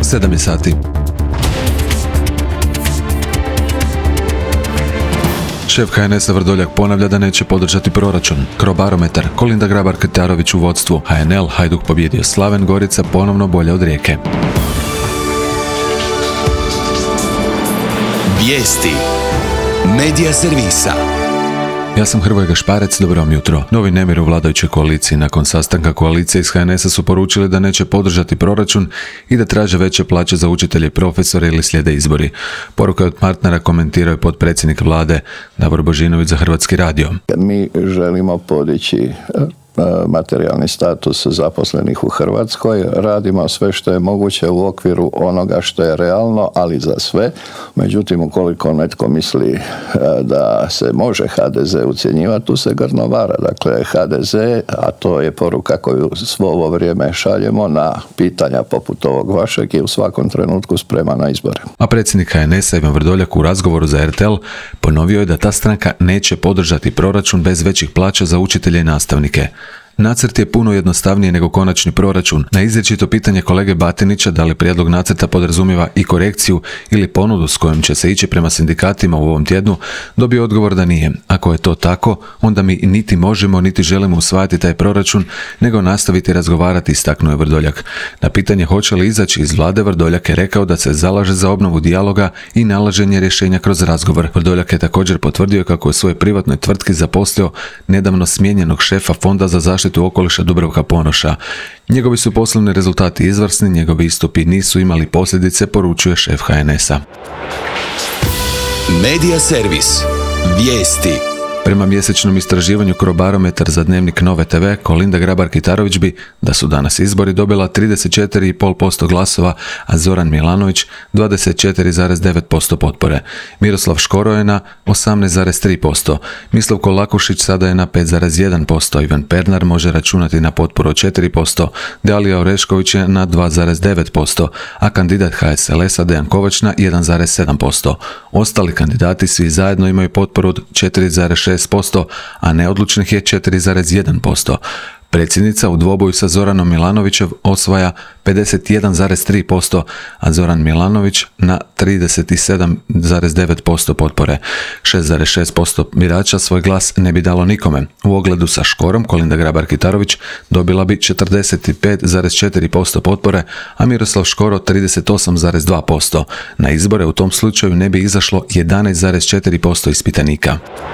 7 sati. Šef HNS-a Vrdoljak ponavlja da neće podržati proračun. Crobarometar, Kolinda Grabar-Kitarović u vodstvu. HNL, Hajduk pobjedio Slaven, Gorica ponovno bolja od Rijeke. Vijesti Medija servisa. Ja sam Hrvoje Gašparec, dobro vam jutro. Novi nemir u vladajućoj koaliciji. Nakon sastanka koalicije iz HNS-a su poručili da neće podržati proračun i da traže veće plaće za učitelje i profesore ili slijede izbori. Poruka od partnera komentirao je potpredsjednik vlade Davor Božinović za Hrvatski radio. Mi želimo podići materijalni status zaposlenih u Hrvatskoj. Radimo sve što je moguće u okviru onoga što je realno, ali za sve. Međutim, ukoliko netko misli da se može HDZ ucjenjivati, tu se grdno vara. Dakle, HDZ, a to je poruka koju svo ovo vrijeme šaljemo na pitanja poput ovog vašeg, je u svakom trenutku spreman na izbore. A predsjednik HNS-a Ivan Vrdoljak u razgovoru za RTL ponovio je da ta stranka neće podržati proračun bez većih plaća za učitelje i nastavnike. Nacrt je puno jednostavniji nego konačni proračun. Na izričito pitanje kolege Batinića da li prijedlog nacrta podrazumijeva i korekciju ili ponudu s kojom će se ići prema sindikatima u ovom tjednu, dobio odgovor da nije. Ako je to tako, onda mi niti možemo niti želimo usvajati taj proračun, nego nastaviti razgovarati, istaknuo je Vrdoljak. Na pitanje hoće li izaći iz vlade, Vrdoljak je rekao da se zalaže za obnovu dijaloga i nalaženje rješenja kroz razgovor. Vrdoljak je također potvrdio kako je u svojoj privatnoj tvrtki zaposlio nedavno smijenjenog šefa Fonda za zaštitu okoliša Dubravka Ponoša. Njegovi su poslovni rezultati izvrsni, njegovi istupi nisu imali posljedice, poručuje šef HNS-a. Medija servis. Vijesti. Prema mjesečnom istraživanju Crobarometar za dnevnik Nove TV, Kolinda Grabar-Kitarović bi, da su danas izbori, dobila 34,5% glasova, a Zoran Milanović 24,9% potpore. Miroslav Škoro je na 18,3%. Mislav Kolakušić sada je na 5,1%. Ivan Pernar može računati na potporu od 4%. Dalija Orešković je na 2,9%, a kandidat HSLS-a Dejan Kovač na 1,7%. Ostali kandidati svi zajedno imaju potporu od 4,6%, a neodlučnih je 4,1%. Predsjednica u dvoboju sa Zoranom Milanovićem osvaja 51,3%, a Zoran Milanović na 37,9% potpore. 6,6% birača svoj glas ne bi dalo nikome. U ogledu sa Škorom Kolinda Grabar-Kitarović dobila bi 45,4% potpore, a Miroslav Škoro 38,2%. Na izbore u tom slučaju ne bi izašlo 11,4% ispitanika.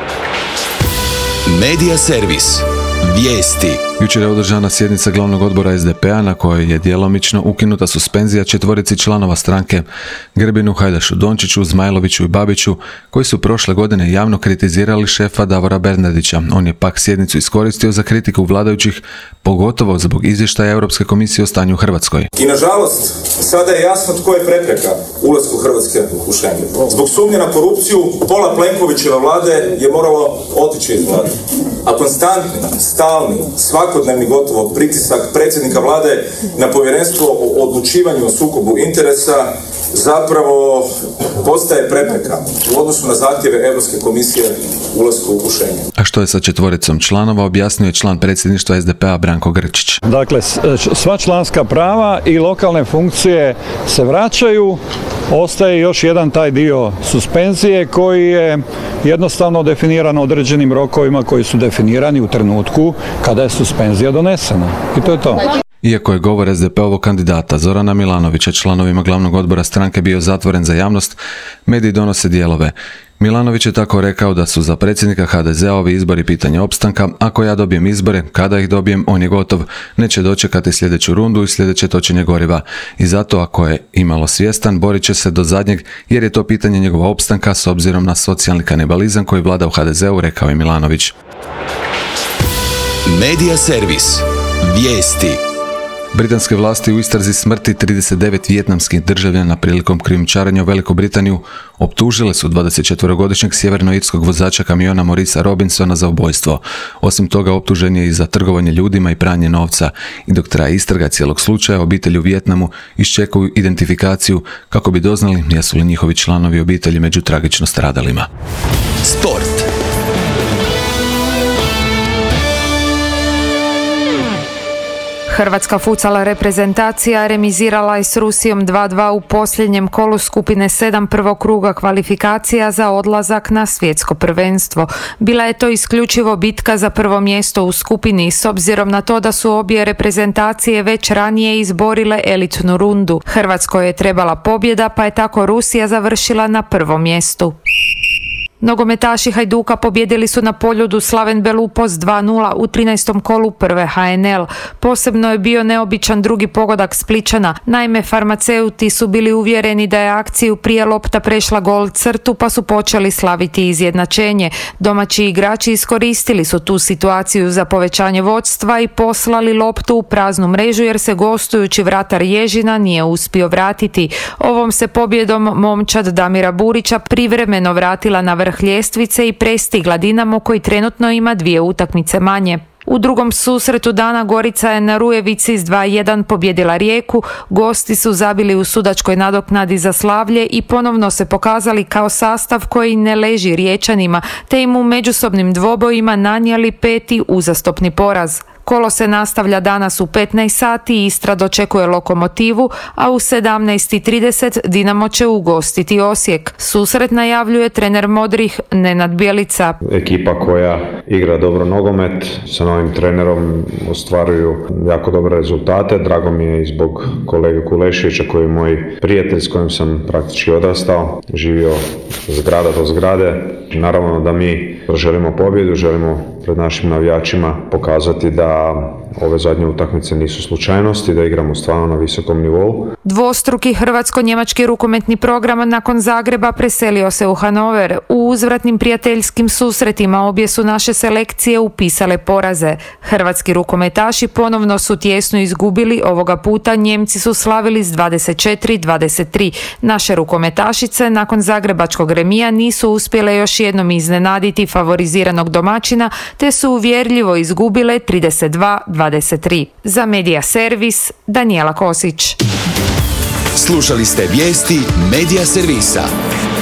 Medija servis. Vijesti. Jučer je održana sjednica glavnog odbora SDP-a na kojoj je djelomično ukinuta suspenzija 4 članova stranke Grbinu, Hajdašu Dončiću, Zmajloviću i Babiću, koji su prošle godine javno kritizirali šefa Davora Bernardića. On je pak sjednicu iskoristio za kritiku vladajućih, pogotovo zbog izvještaja Europske komisije o stanju u Hrvatskoj. I nažalost, sada je jasno tko je prepreka ulasku Hrvatske u Schengen. Zbog sumnje na korupciju, pola Plenkovićeve vlade je moralo otići iz vlade. A konstantni, stalni, svakodnevni gotovo pritisak predsjednika vlade na povjerenstvo o odlučivanju o sukobu interesa zapravo postaje prepreka u odnosu na zahtjeve Europske komisije ulasku u Schengen. A što je sa 4 članova, objasnio je član predsjedništva SDP-a Branko Grčić. Dakle, sva članska prava i lokalne funkcije se vraćaju, ostaje još jedan taj dio suspenzije koji je jednostavno definiran određenim rokovima koji su definirani u trenutku kada je suspenzija donesena. I to je to. Iako je govor SDP-ovog kandidata Zorana Milanovića članovima glavnog odbora stranke bio zatvoren za javnost, mediji donose dijelove. Milanović je tako rekao da su za predsjednika HDZ-a ovi izbori pitanje opstanka. Ako ja dobijem izbore, kada ih dobijem, on je gotov. Neće dočekati sljedeću rundu i sljedeće točenje goriva. I zato, ako je imalo svjestan, borit će se do zadnjeg, jer je to pitanje njegova opstanka s obzirom na socijalni kanibalizam koji vlada u HDZ-u, rekao je Milanović. Medija servis. Vijesti. Britanske vlasti u istrazi smrti 39 vijetnamskih državljana prilikom krijumčarenja u Veliku Britaniju optužile su 24-godišnjeg sjevernoirskog vozača kamiona Morisa Robinsona za ubojstvo. Osim toga, optužen je i za trgovanje ljudima i pranje novca. I dok traje istraga cijelog slučaja, obitelji u Vijetnamu iščekuju identifikaciju kako bi doznali jesu li njihovi članovi obitelji među tragično stradalima. Sport. Hrvatska futsal reprezentacija remizirala je s Rusijom 2:2 u posljednjem kolu skupine 7 prvog kruga kvalifikacija za odlazak na svjetsko prvenstvo. Bila je to isključivo bitka za prvo mjesto u skupini, s obzirom na to da su obje reprezentacije već ranije izborile elitnu rundu. Hrvatskoj je trebala pobjeda, pa je tako Rusija završila na prvom mjestu. Nogometaši Hajduka pobjedili su na Poljudu Slaven Belupos 2:0 u 13. kolu prve HNL. Posebno je bio neobičan drugi pogodak Spličana. Naime, farmaceuti su bili uvjereni da je akciju prije lopta prešla gol crtu, pa su počeli slaviti izjednačenje. Domaći igrači iskoristili su tu situaciju za povećanje vodstva i poslali loptu u praznu mrežu jer se gostujući vratar Ježina nije uspio vratiti. Ovom se pobjedom momčad Damira Burića privremeno vratila na vrh ljestvice i prestigla Dinamo koji trenutno ima 2 utakmice manje. U drugom susretu dana Gorica je na Rujevici s 2:1 pobjedila Rijeku, gosti su zabili u sudačkoj nadoknadi za slavlje i ponovno se pokazali kao sastav koji ne leži Riječanima, te im u međusobnim dvobojima nanijeli 5. uzastopni poraz. Kolo se nastavlja danas u 15 sati, Istra dočekuje Lokomotivu, a u 17:30 Dinamo će ugostiti Osijek. Susret najavljuje trener modrih Nenad Bjelica. Ekipa koja igra dobro nogomet, sa novim trenerom ostvaruju jako dobre rezultate. Drago mi je i zbog kolege Kulešića koji je moj prijatelj s kojim sam praktički odrastao, živio zgrada do zgrade. Naravno da mi želimo pobjedu, želimo pred našim navijačima pokazati da ove zadnje utakmice nisu slučajnosti, da igramo stvarno na visokom nivou. Dvostruki hrvatsko-njemački rukometni program nakon Zagreba preselio se u Hanover. U uzvratnim prijateljskim susretima obje su naše selekcije upisale poraze. Hrvatski rukometaši ponovno su tjesno izgubili, ovoga puta Njemci su slavili s 24-23. Naše rukometašice nakon zagrebačkog remija nisu uspjele još jednom iznenaditi favoriziranog domaćina, te su uvjerljivo izgubile 32-23. Za Medija Servis, Danijela Kosić. Slušali ste vijesti Medija Servisa.